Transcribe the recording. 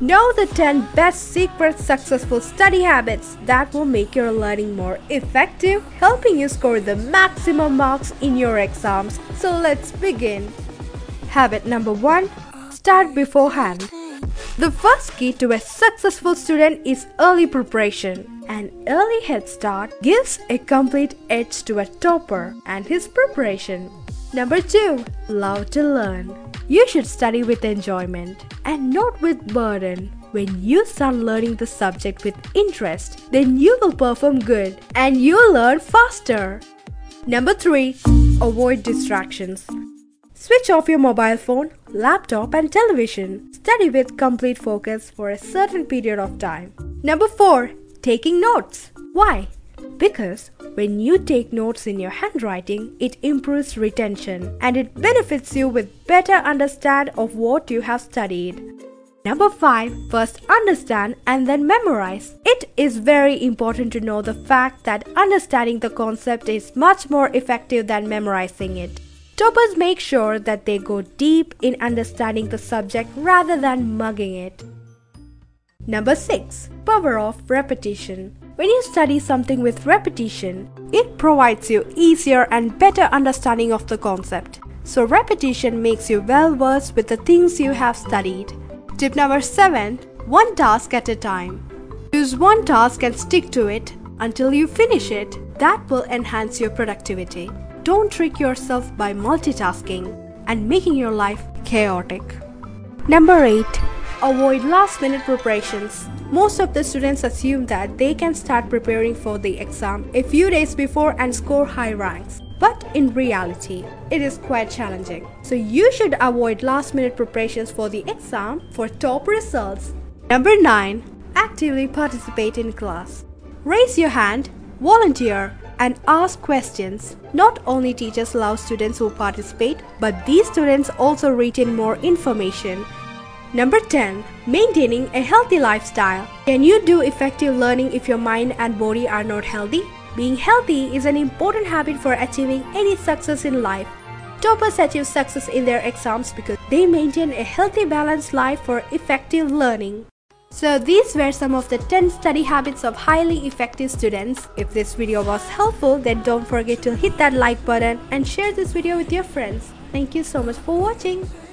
Know the 10 best secret successful study habits that will make your learning more effective, helping you score the maximum marks in your exams. So let's begin. Habit number 1. Start beforehand. The first key to a successful student is early preparation. An early head start gives a complete edge to a topper and his preparation. Number 2. Love to learn. You should study with enjoyment and not with burden. When you start learning the subject with interest, then you will perform good and you'll learn faster. Number 3. Avoid distractions. Switch off your mobile phone, laptop and television. Study with complete focus for a certain period of time. Number 4. Taking notes. Why? Because when you take notes in your handwriting, it improves retention and it benefits you with better understand of what you have studied. Number 5. First understand and then memorize. It is very important to know the fact that understanding the concept is much more effective than memorizing it. Toppers make sure that they go deep in understanding the subject rather than mugging it. Number 6. Power of repetition. When you study something with repetition, it provides you easier and better understanding of the concept. So repetition makes you well versed with the things you have studied. Tip number 7. One task at a time. Choose one task and stick to it until you finish it. That will enhance your productivity. Don't trick yourself by multitasking and making your life chaotic. Number 8. Avoid last-minute preparations. Most of the students assume that they can start preparing for the exam a few days before and score high ranks. But in reality, it is quite challenging. So you should avoid last-minute preparations for the exam for top results. Number 9. Actively participate in class. Raise your hand, volunteer, and ask questions. Not only teachers love students who participate, but these students also retain more information. Number 10. Maintaining a healthy lifestyle. Can you do effective learning if your mind and body are not healthy? Being healthy is an important habit for achieving any success in life. Toppers achieve success in their exams because they maintain a healthy, balanced life for effective learning. So these were some of the 10 study habits of highly effective students. If this video was helpful, then don't forget to hit that like button and share this video with your friends. Thank you so much for watching.